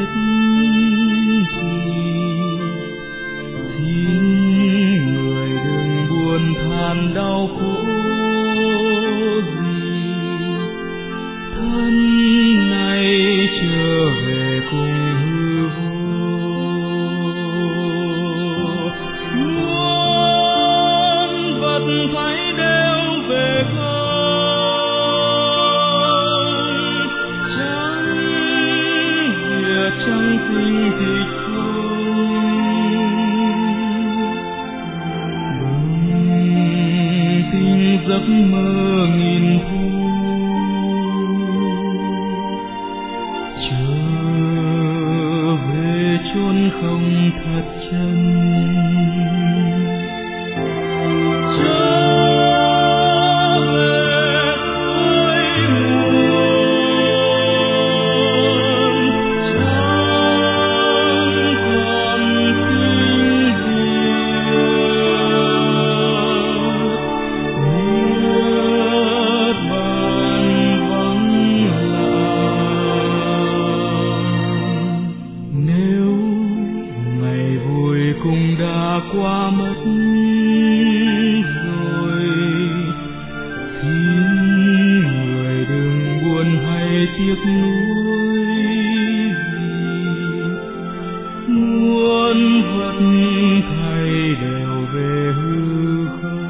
xin người đừng buồn than đau khổ gì, thân này trở về cùng hư vô, muôn vật phải đều về không, chẳng việc chẳng sinh thích giấc mơ nghìn thu, trở về chốn không thật chân, trở về cuối nguồn, chẳng còn tình cũng đã qua mất rồi, xin người đừng buồn hay tiếc nuối gì, muôn vật thay đều về hư không.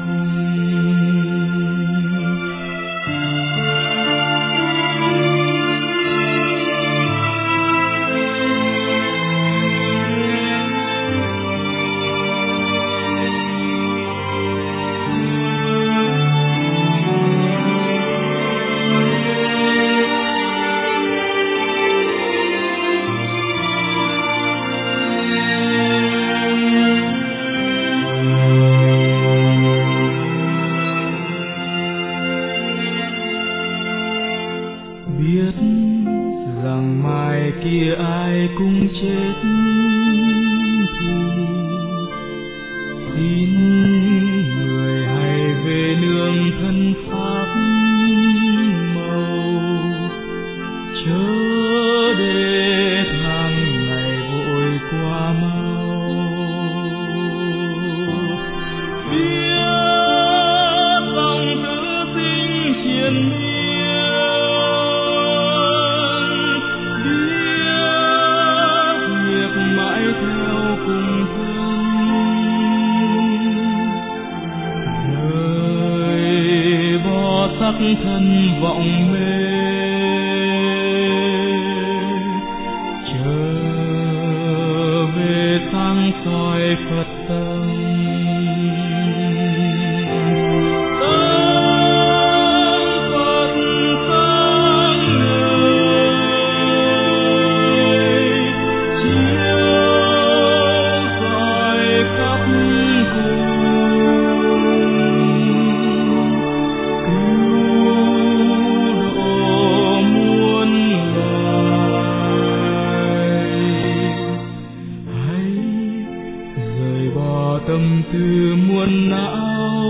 Biết rằng mai kia ai cũng chết thì xin người hãy về nương thân pháp màu, chớ để tháng ngày vội qua mau. Biết lòng tự sinh triền miên, theo cùng thân rời bỏ sắc thân vọng mê, trở về sáng soi Phật tâm. Tâm tư muôn não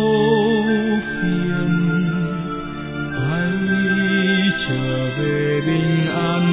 phiền, hãy trở về bình an